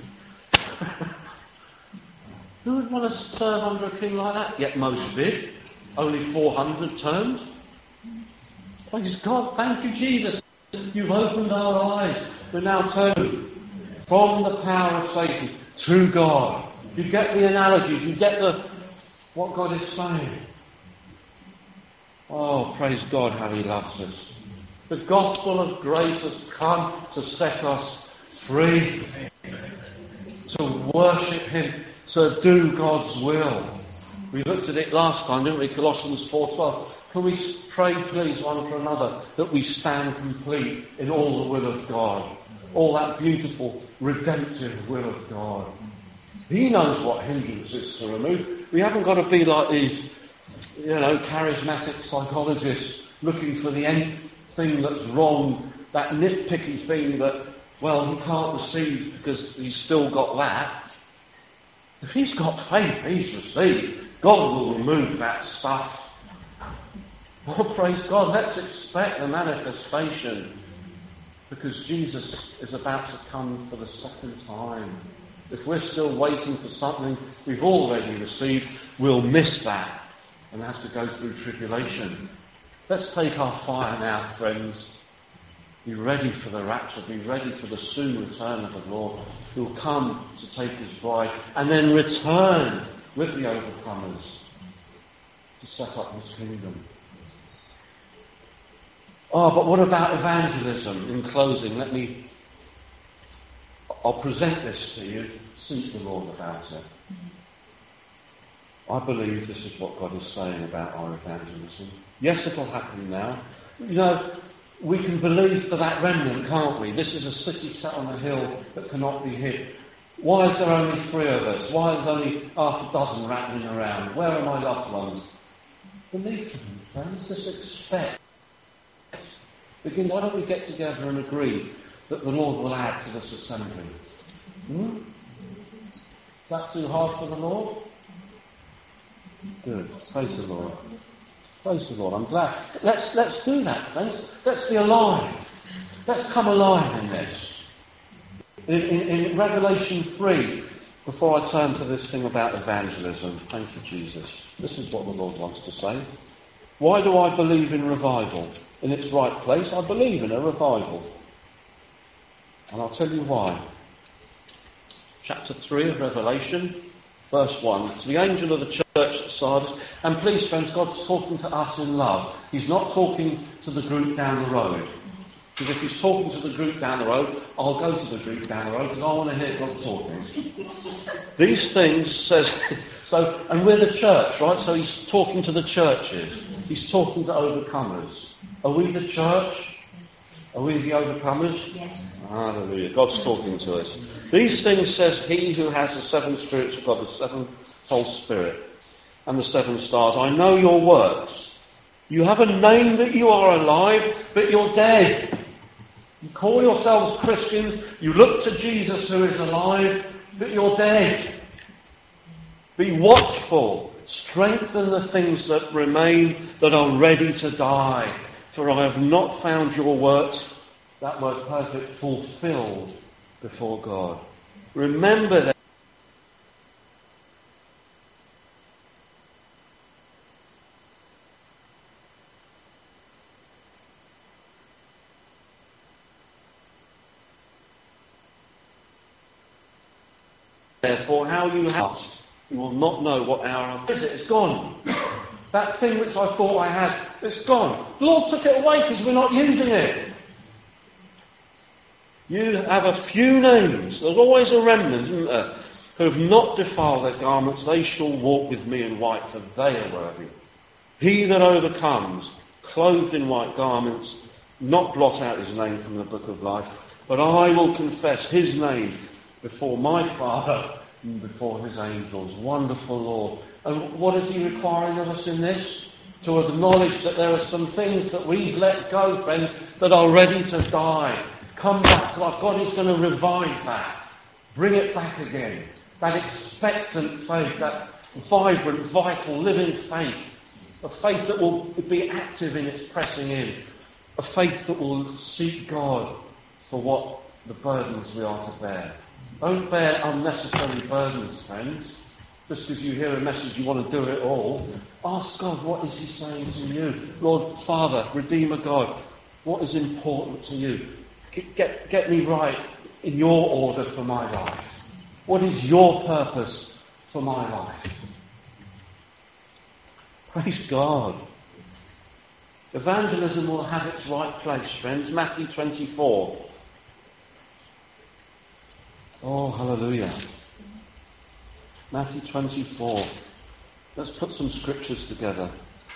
who would want to serve under a king like that? Yet most did. Only 400 turned. Praise God. Thank you, Jesus. You've opened our eyes. We're now turned from the power of Satan to God. You get the analogies. You get what God is saying. Oh, praise God how He loves us. The gospel of grace has come to set us free. To worship Him. To do God's will. We looked at it last time, didn't we? Colossians 4:12. Can we pray, please, one for another, that we stand complete in all the will of God, all that beautiful, redemptive will of God. He knows what hindrances to remove. We haven't got to be like these, charismatic psychologists looking for the thing that's wrong, that nitpicky thing that, he can't receive because he's still got that. If he's got faith, he's received. God will remove that stuff. Oh, praise God. Let's expect the manifestation. Because Jesus is about to come for the second time. If we're still waiting for something we've already received, we'll miss that and have to go through tribulation. Let's take our fire now, friends. Be ready for the rapture. Be ready for the soon return of the Lord, who will come to take His bride and then return with the overcomers to set up His kingdom. But what about evangelism? In closing, I'll present this to you, seek the Lord about it. I believe this is what God is saying about our evangelism. Yes, it'll happen now. We can believe for that remnant, can't we? This is a city set on a hill that cannot be hid. Why is there only 3 of us? Why is only half a dozen rattling around? Where are my loved ones? Believe them, friends. Just expect. Why don't we get together and agree that the Lord will add to this assembly? Is that too hard for the Lord? Good. Praise the Lord. Praise the Lord. I'm glad. Let's do that, friends. Let's be alive. Let's come alive in this. In Revelation 3, before I turn to this thing about evangelism, thank you, Jesus. This is what the Lord wants to say. Why do I believe in revival? In its right place, I believe in a revival. And I'll tell you why. Chapter 3 of Revelation, Verse 1, to the angel of the church at Sardis, and please friends, God's talking to us in love. He's not talking to the group down the road. Because if he's talking to the group down the road, I'll go to the group down the road because I want to hear God talking. These things says, and we're the church, right? So he's talking to the churches. He's talking to overcomers. Are we the church? Are we the overcomers? Yes. Hallelujah. God's talking to us. These things says he who has the 7 spirits of God, the 7-fold Spirit, and the 7 stars. I know your works. You have a name that you are alive, but you're dead. You call yourselves Christians. You look to Jesus who is alive, but you're dead. Be watchful. Strengthen the things that remain that are ready to die. For I have not found your works, that word perfect, fulfilled before God. Remember that. Therefore, how you have, you will not know what hour of visit. It's gone. That thing which I thought I had, it's gone. The Lord took it away because we're not using it. You have a few names. There's always a remnant, isn't there? Who have not defiled their garments. They shall walk with me in white, for they are worthy. He that overcomes, clothed in white garments, not blot out his name from the book of life, but I will confess his name before my Father and before his angels. Wonderful Lord. And what is he requiring of us in this? To acknowledge that there are some things that we've let go, friends, that are ready to die. Come back to life. God is going to revive that. Bring it back again. That expectant faith, that vibrant, vital, living faith. A faith that will be active in its pressing in. A faith that will seek God for what the burdens we are to bear. Don't bear unnecessary burdens, friends. Just because you hear a message, you want to do it all. Ask God, what is he saying to you? Lord, Father, Redeemer God, what is important to you? Get me right in your order for my life. What is your purpose for my life? Praise God. Evangelism will have its right place, friends. Matthew 24. Oh, hallelujah. Matthew 24. Let's put some scriptures together.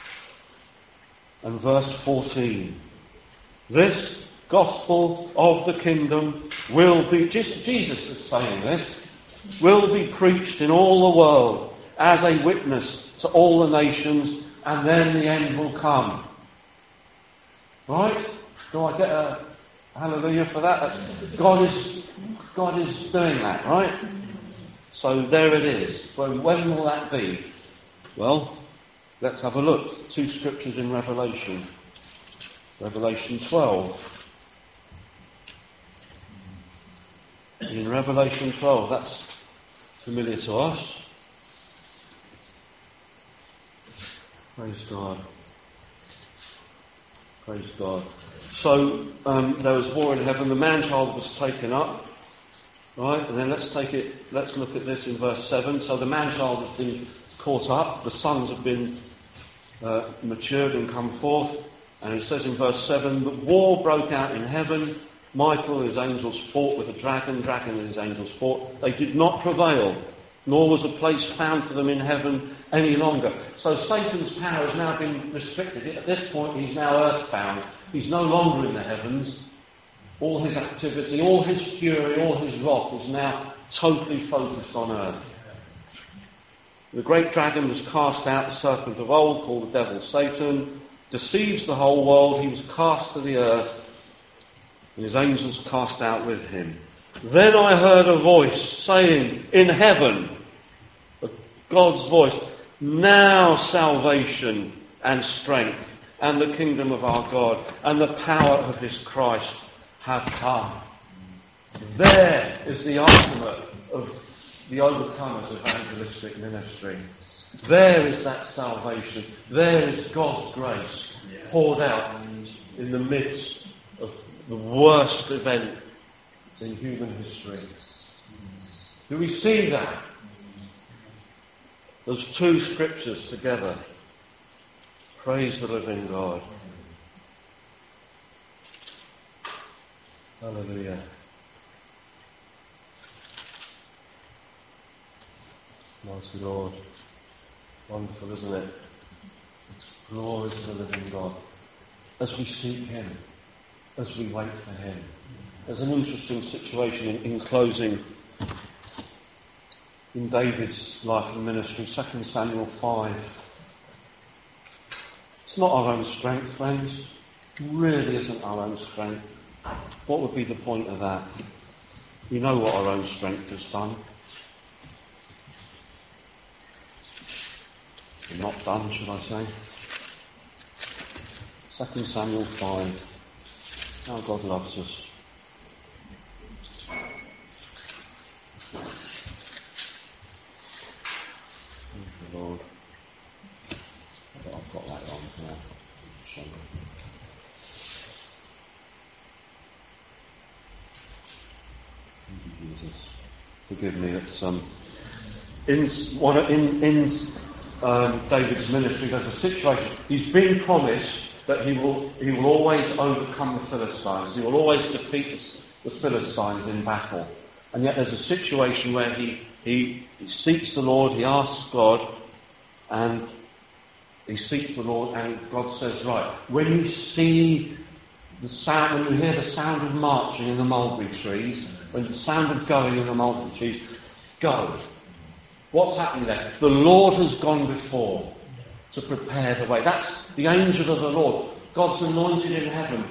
And verse 14. This gospel of the kingdom will be, Jesus is saying this, will be preached in all the world as a witness to all the nations, and then the end will come. Right? Do I get a hallelujah for that? God is doing that, right? So there it is. When will that be? Well, let's have a look. 2 scriptures in Revelation. Revelation 12. In Revelation 12, that's familiar to us. Praise God. Praise God. So, there was war in heaven. The man-child was taken up. Right? And then let's look at this in verse 7. So the man-child has been caught up. The sons have been matured and come forth. And it says in verse 7 that war broke out in heaven. Michael and his angels fought with the dragon. Dragon and his angels fought. They did not prevail, nor was a place found for them in heaven any longer. So Satan's power has now been restricted. At this point, he's now earthbound. He's no longer in the heavens. All his activity, all his fury, all his wrath is now totally focused on earth. The great dragon was cast out, the serpent of old, called the devil Satan, deceives the whole world. He was cast to the earth, and his angels cast out with him. Then I heard a voice saying in heaven, God's voice, now salvation and strength and the kingdom of our God and the power of his Christ have come. There is the ultimate of the overcomer's evangelistic ministry. There is that salvation. There is God's grace poured out in the midst of the worst event in human history. Do we see that? Those two scriptures together. Praise the living God. Hallelujah. Mighty Lord. Wonderful, isn't it? It's glory to the living God. As we seek Him, as we wait for Him. There's an interesting situation in closing in David's life and ministry, 2 Samuel 5. It's not our own strength, friends. It really isn't our own strength. What would be the point of that? We know what our own strength has done. Or not done, should I say. 2 Samuel 5. How God loves us. Thank you, Lord. I've got that on now. Thank you, Jesus. Forgive me. It's in David's ministry. There's a situation. He's been promised that he will always overcome the Philistines. He will always defeat the Philistines in battle. And yet there's a situation where he seeks the Lord, he asks God, and he seeks the Lord, and God says, right, when you see the sound, when you hear the sound of marching in the mulberry trees, when the sound of going in the mulberry trees, go. What's happening there? The Lord has gone before to prepare the way. That's the angel of the Lord. God's anointed in heaven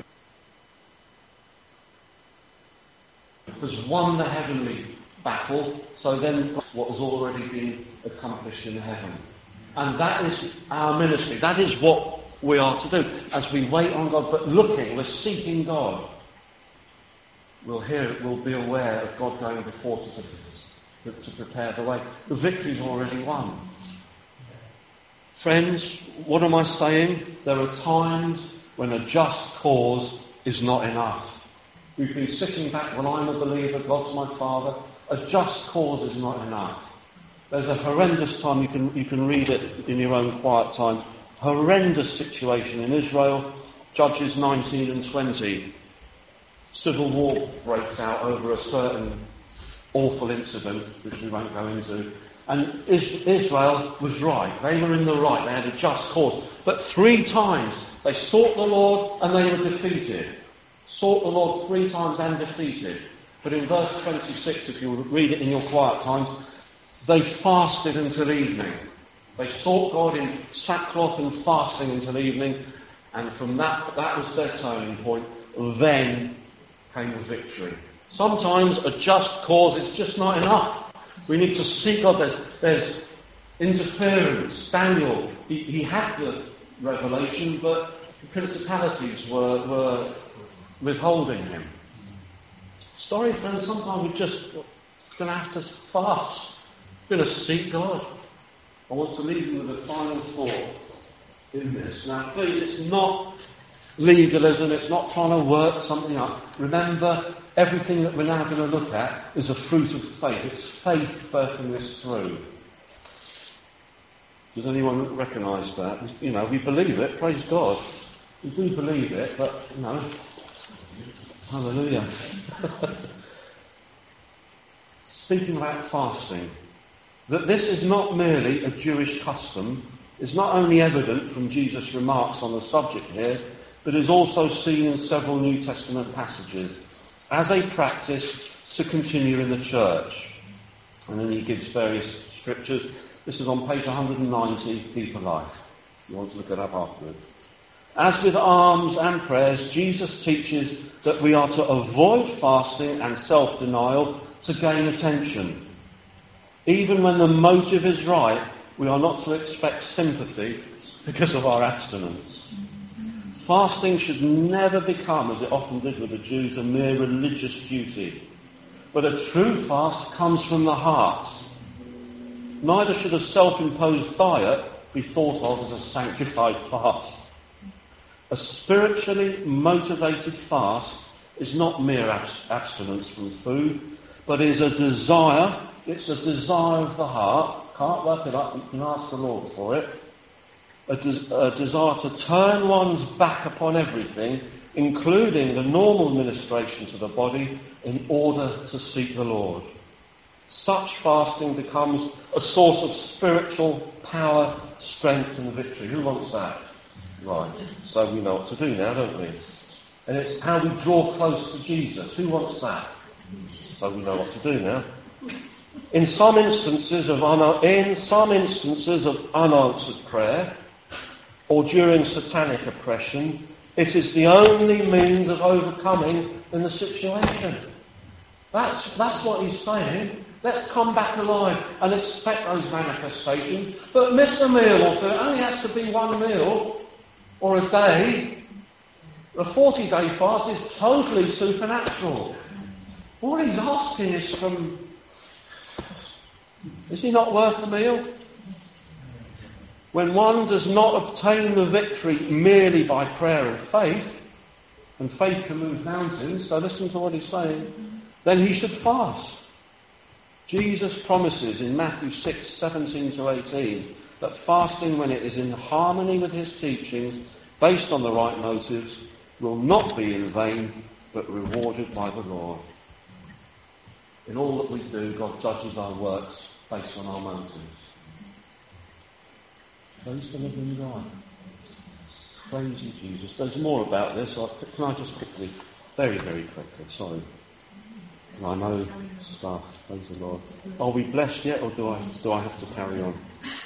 has won the heavenly battle, so then what has already been accomplished in heaven. And that is our ministry. That is what we are to do. As we wait on God, but we're seeking God. We'll hear it, we'll be aware of God going before to prepare the way. The victory's already won. Friends, what am I saying? There are times when a just cause is not enough. We've been sitting back, well, I'm a believer, God's my Father. A just cause is not enough. There's a horrendous time, you can read it in your own quiet time, horrendous situation in Israel, Judges 19 and 20. Civil war breaks out over a certain awful incident, which we won't go into. And Israel was right. They were in the right. They had a just cause. But 3 times they sought the Lord and they were defeated. Sought the Lord 3 times and defeated. But in verse 26, if you read it in your quiet times, they fasted until evening. They sought God in sackcloth and fasting until evening. And from that was their turning point. Then came the victory. Sometimes a just cause is just not enough. We need to seek God. There's interference. Daniel, he had the revelation, but the principalities were withholding him. Sorry, friends, sometimes we're just going to have to fast. We're going to seek God. I want to leave you with a final thought in this. Now, please, it's not legalism. It's not trying to work something up. Remember, everything that we're now going to look at is a fruit of faith. It's faith birthing this through. Does anyone recognise that? We believe it, praise God. We do believe it, but, hallelujah. Speaking about fasting, that this is not merely a Jewish custom is not only evident from Jesus' remarks on the subject here, but is also seen in several New Testament passages as a practice to continue in the church. And then he gives various scriptures. This is on page 190, Deeper Life. If you want to look it up afterwards. As with alms and prayers, Jesus teaches that we are to avoid fasting and self-denial to gain attention. Even when the motive is right, we are not to expect sympathy because of our abstinence. Fasting should never become, as it often did with the Jews, a mere religious duty. But a true fast comes from the heart. Neither should a self-imposed diet be thought of as a sanctified fast. A spiritually motivated fast is not mere abstinence from food, but is a desire. It's a desire of the heart, Can't work it up, you can ask the Lord for it. A desire to turn one's back upon everything, including the normal ministration to the body, in order to seek the Lord. Such fasting becomes a source of spiritual power, strength and victory. Who wants that? Right. So we know what to do now, don't we? And it's how we draw close to Jesus. Who wants that? So we know what to do now. In some instances of unanswered prayer, or during satanic oppression, it is the only means of overcoming in the situation. That's what he's saying. Let's come back alive and expect those manifestations, but miss a meal or two. It only has to be one meal or a day. A 40-day fast is totally supernatural. What he's asking is is he not worth the meal? When one does not obtain the victory merely by prayer and faith can move mountains, so listen to what he's saying, then he should fast. Jesus promises in Matthew 6:17-18 that fasting, when it is in harmony with his teachings, based on the right motives, will not be in vain, but rewarded by the Lord. In all that we do, God judges our works based on our motives. Praise the living God. Praise you, Jesus. There's more about this. Can I just quickly, very, very quickly, sorry. I know stuff, praise the Lord. Are we blessed yet, or do I have to carry on?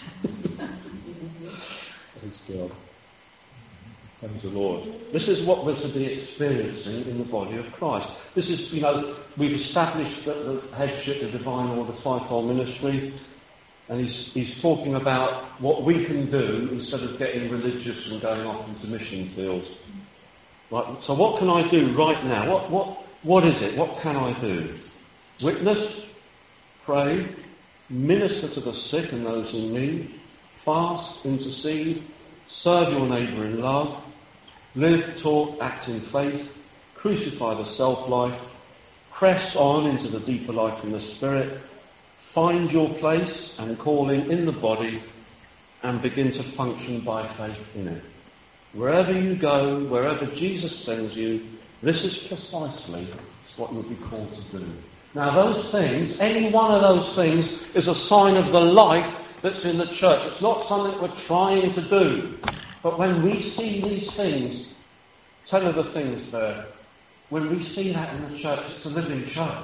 Praise God. Praise the Lord. This is what we're to be experiencing in the body of Christ. This is, we've established that the headship, the divine order, fivefold ministry, and he's talking about what we can do instead of getting religious and going off into mission fields. Right, so what can I do right now? What is it? What can I do? Witness, pray, minister to the sick and those in need, fast, intercede, serve your neighbour in love, live, talk, act in faith, crucify the self-life, press on into the deeper life in the Spirit, find your place and calling in the body, and begin to function by faith in it. Wherever you go, wherever Jesus sends you, this is precisely what you'll be called to do. Now those things, any one of those things, is a sign of the life that's in the church. It's not something we're trying to do. But when we see these things, 10 of the things there, when we see that in the church, it's a living church.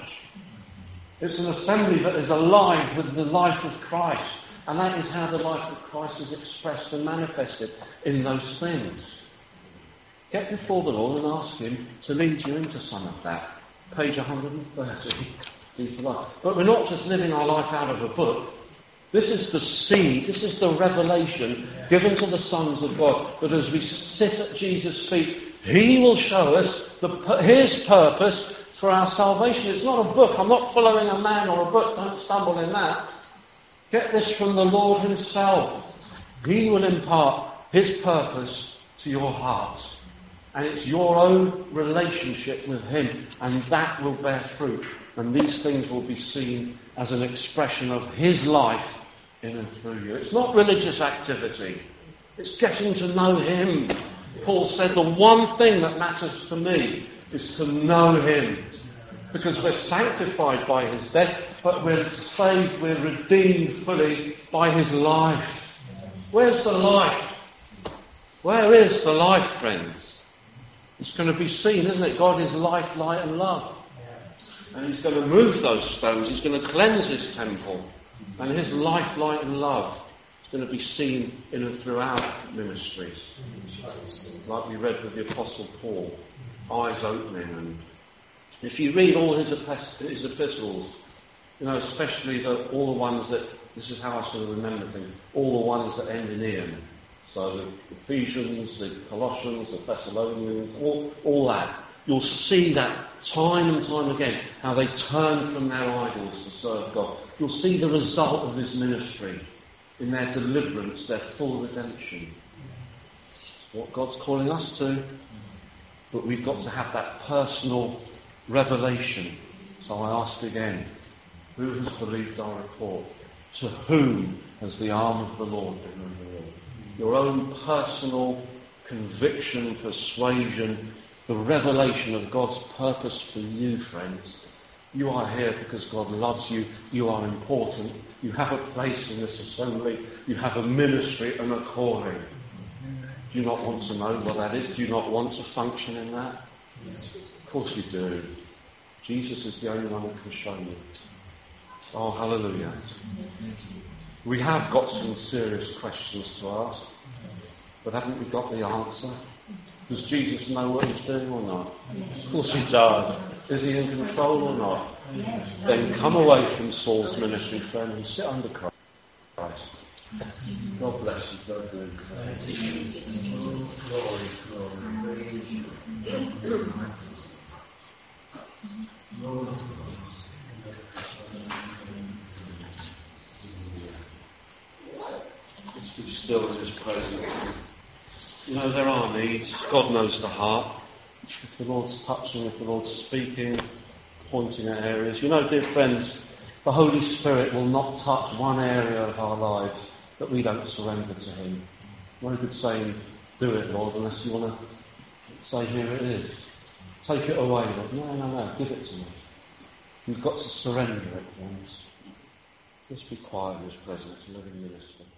It's an assembly that is alive with the life of Christ. And that is how the life of Christ is expressed and manifested in those things. Get before the Lord and ask him to lead you into some of that. Page 130. Deeper life. But we're not just living our life out of a book. This is the seed, this is the revelation given to the sons of God, that as we sit at Jesus' feet, he will show us his purpose for our salvation. It's not a book. I'm not following a man or a book. Don't stumble in that. Get this from the Lord himself. He will impart his purpose to your heart. And it's your own relationship with him, and that will bear fruit. And these things will be seen as an expression of his life in and through you. It's not religious activity. It's getting to know him. Paul said the one thing that matters to me is to know him. Because we're sanctified by his death, but we're saved, we're redeemed fully by his life. Where's the life? Where is the life, friends? It's going to be seen, isn't it? God is life, light and love. And he's going to move those stones. He's going to cleanse his temple. And his life, light and love is going to be seen in and through our ministries. Like we read with the Apostle Paul. Eyes opening. And if you read all his epistles, especially all the ones that, this is how I sort of remember things, all the ones that end in Ian. So the Ephesians, the Colossians, the Thessalonians, all that. You'll see that time and time again, how they turn from their idols to serve God. You'll see the result of this ministry in their deliverance, their full redemption. It's what God's calling us to. But we've got to have that personal revelation. So I ask again, who has believed our report? To whom has the arm of the Lord been revealed? Your own personal conviction, persuasion, the revelation of God's purpose for you, friends. You are here because God loves you. You are important. You have a place in this assembly. You have a ministry and a calling. Do you not want to know what that is? Do you not want to function in that? Of course you do. Jesus is the only one who can show you. Oh, hallelujah. We have got some serious questions to ask, but haven't we got the answer? Does Jesus know what he's doing or not? Of course he does. Is he in control or not? Then come away from Saul's ministry, friend, and sit under Christ. God bless you. God bless you. Glory, glory. Let's be still in his presence. You know, there are needs. God knows the heart. If the Lord's touching, if the Lord's speaking, pointing at areas. You know, dear friends, the Holy Spirit will not touch one area of our lives that we don't surrender to him. No good saying, do it, Lord, unless you want to say, here it is. Take it away, Lord. No, give it to me. You've got to surrender it, friends. Just be quiet in his presence and let him minister.